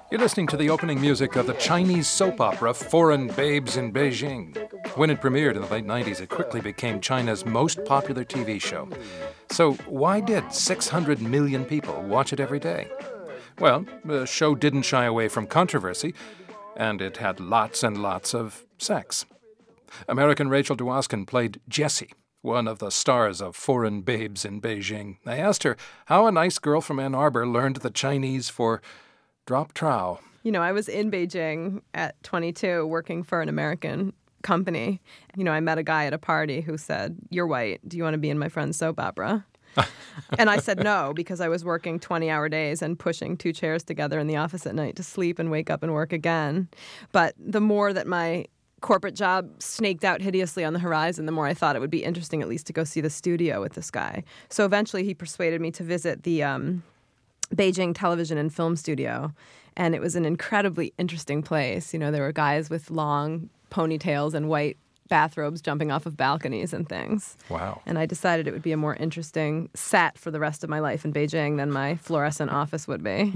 You're listening to the opening music of the Chinese soap opera Foreign Babes in Beijing. When it premiered in the late 90s, it quickly became China's most popular TV show. So why did 600 million people watch it every day? Well, the show didn't shy away from controversy, and it had lots and lots of sex. American Rachel Dwoskin played Jessie, one of the stars of Foreign Babes in Beijing. I asked her how a nice girl from Ann Arbor learned the Chinese for drop trow. You know, I was in Beijing at 22 working for an American company. You know, I met a guy at a party who said, "You're white. Do you want to be in my friend's soap opera?" And I said no, because I was working 20-hour days and pushing 2 chairs together in the office at night to sleep and wake up and work again. But the more that my corporate job snaked out hideously on the horizon, the more I thought it would be interesting at least to go see the studio with this guy. So eventually he persuaded me to visit the Beijing Television and Film Studio, and it was an incredibly interesting place. You know, there were guys with long ponytails and white bathrobes jumping off of balconies and things. Wow. And I decided it would be a more interesting set for the rest of my life in Beijing than my fluorescent office would be.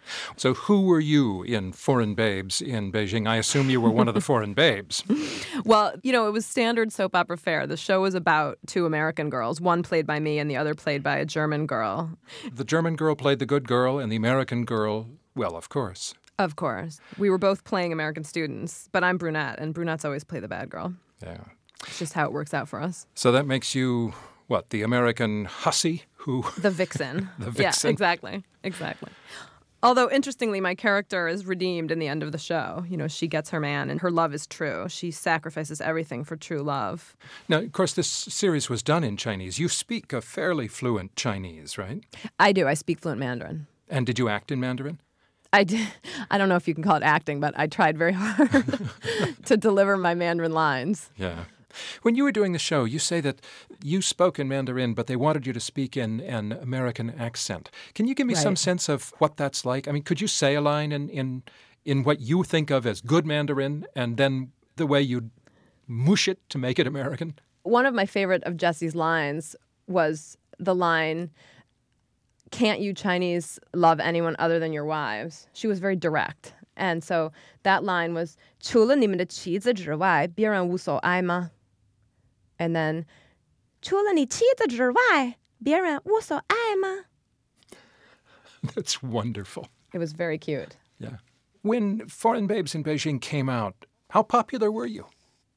So who were you in Foreign Babes in Beijing? I assume you were one of the foreign babes. Well, you know, it was standard soap opera fare. The show was about 2 American girls, one played by me and the other played by a German girl. The German girl played the good girl, and the American girl, well, of course. Of course. We were both playing American students, but I'm brunette, and brunettes always play the bad girl. Yeah. It's just how it works out for us. So that makes you, what, the American hussy who... The vixen. The vixen. Yeah, exactly. Although, interestingly, my character is redeemed in the end of the show. You know, she gets her man, and her love is true. She sacrifices everything for true love. Now, of course, this series was done in Chinese. You speak a fairly fluent Chinese, right? I do. I speak fluent Mandarin. And did you act in Mandarin? I did. I don't know if you can call it acting, but I tried very hard to deliver my Mandarin lines. Yeah. When you were doing the show, you say that you spoke in Mandarin, but they wanted you to speak in an American accent. Can you give me some sense of what that's like? I mean, could you say a line in what you think of as good Mandarin, and then the way you mush it to make it American? One of my favorite of Jessie's lines was the line, "Can't you Chinese love anyone other than your wives?" She was very direct. And so that line was, 除了你们的妻子之外，别人无所爱吗? And then, 除了你妻子之外，别人无所爱吗? That's wonderful. It was very cute. Yeah. When Foreign Babes in Beijing came out, how popular were you?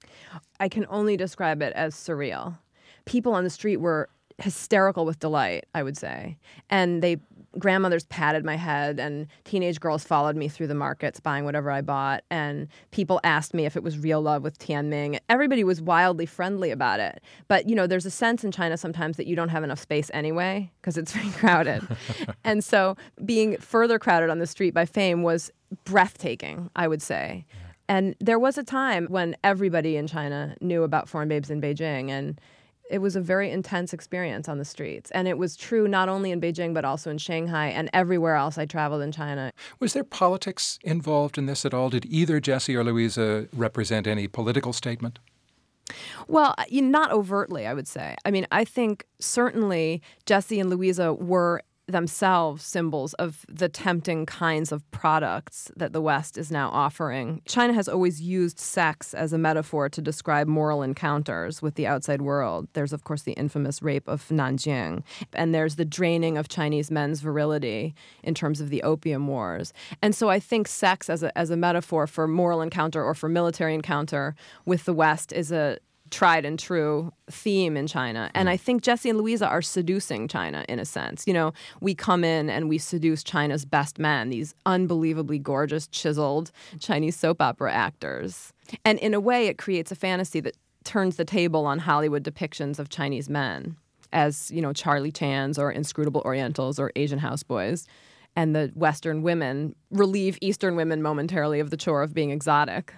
I can only describe it as surreal. People on the street were hysterical with delight, I would say. And grandmothers patted my head, and teenage girls followed me through the markets buying whatever I bought, and people asked me if it was real love with Tianming. Everybody was wildly friendly about it. But, you know, there's a sense in China sometimes that you don't have enough space anyway because it's very crowded. And so being further crowded on the street by fame was breathtaking, I would say. And there was a time when everybody in China knew about Foreign Babes in Beijing, and it was a very intense experience on the streets. And it was true not only in Beijing, but also in Shanghai and everywhere else I traveled in China. Was there politics involved in this at all? Did either Jessie or Louisa represent any political statement? Well, not overtly, I would say. I mean, I think certainly Jessie and Louisa were themselves symbols of the tempting kinds of products that the West is now offering. China has always used sex as a metaphor to describe moral encounters with the outside world. There's, of course, the infamous rape of Nanjing, and there's the draining of Chinese men's virility in terms of the Opium Wars. And so I think sex as a metaphor for moral encounter or for military encounter with the West is a tried and true theme in China. And I think Jessie and Louisa are seducing China in a sense. You know, we come in and we seduce China's best men, these unbelievably gorgeous, chiseled Chinese soap opera actors. And in a way, it creates a fantasy that turns the table on Hollywood depictions of Chinese men as, you know, Charlie Chans or inscrutable Orientals or Asian houseboys. And the Western women relieve Eastern women momentarily of the chore of being exotic.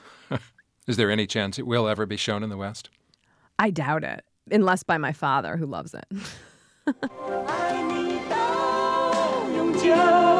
Is there any chance it will ever be shown in the West? I doubt it, unless by my father, who loves it.